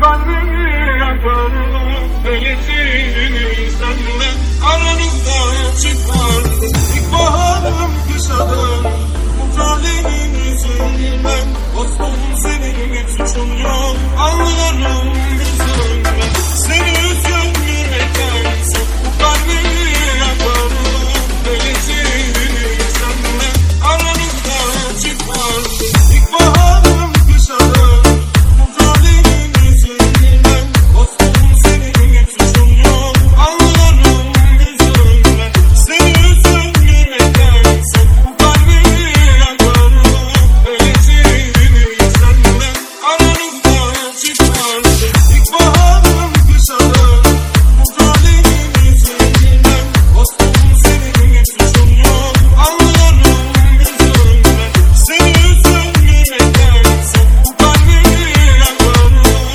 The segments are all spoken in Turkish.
kalbimi yakarım. Belirtini senle aranızda çıkardım. İlkbaharım kışadım, bu talihin yüzünden. Dostum senin bir suçun yok, anlarım yüzünden. Seni üzülmektense bu kalbimi yakarım. Belirtini senle aranızda çıkardım. İlkbaharım kışadım, bu talihin yüzünden. Dostum senin bir suçun yok, anlarım yüzünden. Seni üzülmektense bu kalbimi yakarım. Belirtini senle aranızda çıkardım. İlkbaharım kışadım, bu talihin yüzünden. Dostum senin bir suçun yok, anlarım yüzünden. Seni üzülmektense bu kalbimi yakarım.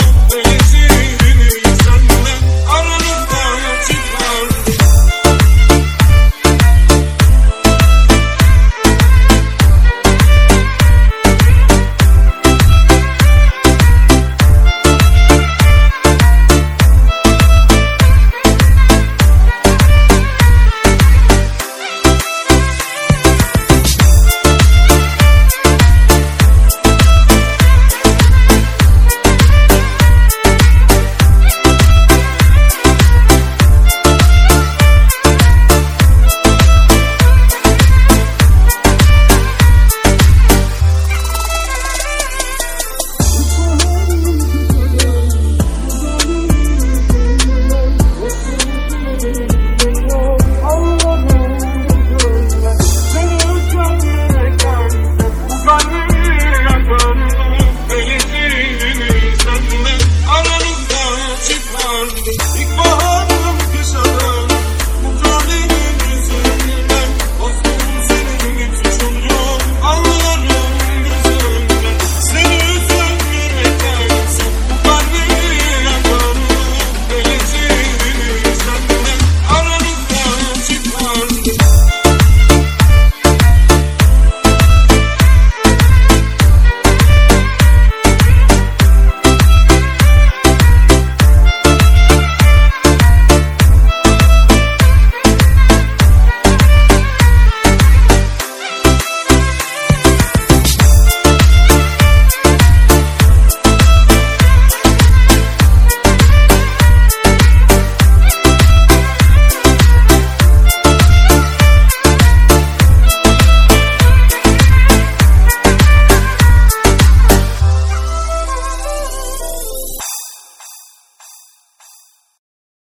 Belirtini senle aranızda çıkardım. Aranızda çıkardım.